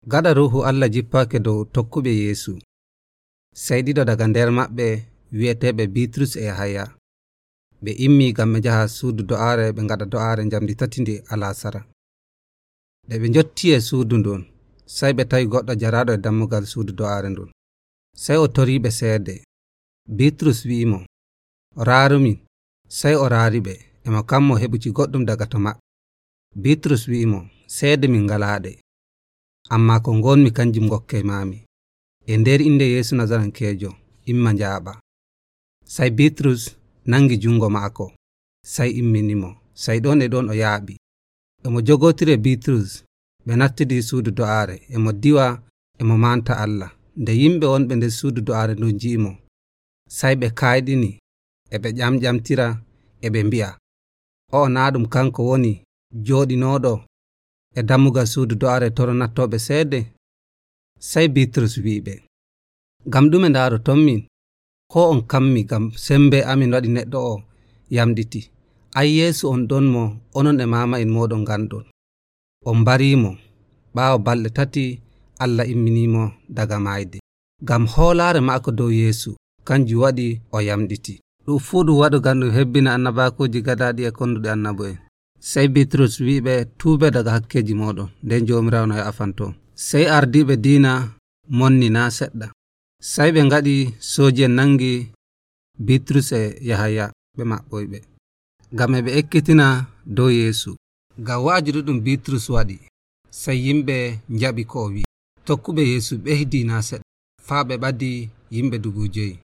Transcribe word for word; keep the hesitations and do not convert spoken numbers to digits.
Gada ruhu Allah jippake dow tokkuɓe Yeesu. Sey ɗiɗo daga nder maɓɓe wi'eteɓe Bitrus e Yahaya ɓe immi ngam ɓe njaha suudu do'aare ɓe ngaɗa do'aare njamdi tati ndi alasara. Nde ɓe njotti e suudu ndun, sey ɓe tawi goɗɗo jaraɗo e dammugal suudu do'aare ndun. Sey o toriɓe seede. Bitrus wi'imo, raarumin. Sey o raariɓe, emo kammo heɓuki goɗɗum daga to maɓɓe. Bitrus wi'imo, seede min ngalaaɗe, amma ko ngonmi kanjum ngokke mami. E nder inde Yeesu Nazarankejo, imma njaaɓa. Sey Bitrus nangi jungo maako, sey imminimo, sey ɗon e ɗon o yaaɓi. Emo jogotiri Bitrus, ɓe nattidi suudu do'aare, emo diwa, emo manta Allah. Nde yimɓe wonɓe nder suudu do'aare ndun ji'imo, sey ɓe kayɗini, e ɓe ƴamƴamtira, e ɓe mbi'a, o naa ɗum kanko woni jooɗinoɗo e dammugal suudu do'aare toro nattoɓe seede? Sey Bitrus wi'iɓe, ngam ɗume ndaaroton min? Ko on kammi ngam sembe amin waɗi neɗɗo o yamɗiti? Ay Yeesu on ɗon mo onon e mama'en moɗon nganɗon. On mbarimo ɓaawo balɗe tati Allah imminimo daga mayde. Ngam hoolaare maako dow Yeesu kanjum waɗi o yamɗiti. Ɗum fuu ɗum waɗu ngam ɗum hebbina annabakuuji gadaɗi e konduɗe annabo'en. Sey Bitrus wi'iɓe, tuube daga hakkeji moɗon, nden Jomirawo no ya'afanto. Sey ardiɓe diina monni na seɗɗa. Sey ɓe ngaɗi sooji'en nangi Bitrus e Yahaya ɓe maɓɓoyɓe, ngam e ɓe ekkitina dow Yeesu. Ngam wa'aji ɗuɗɗum Bitrus waɗi, sey yimɓe njaɓi ko o wi'i. Tokkuɓe Yeesu ɓehdi na seɗɗa, faa ɓe ɓaddi yimɓe dubu joyi.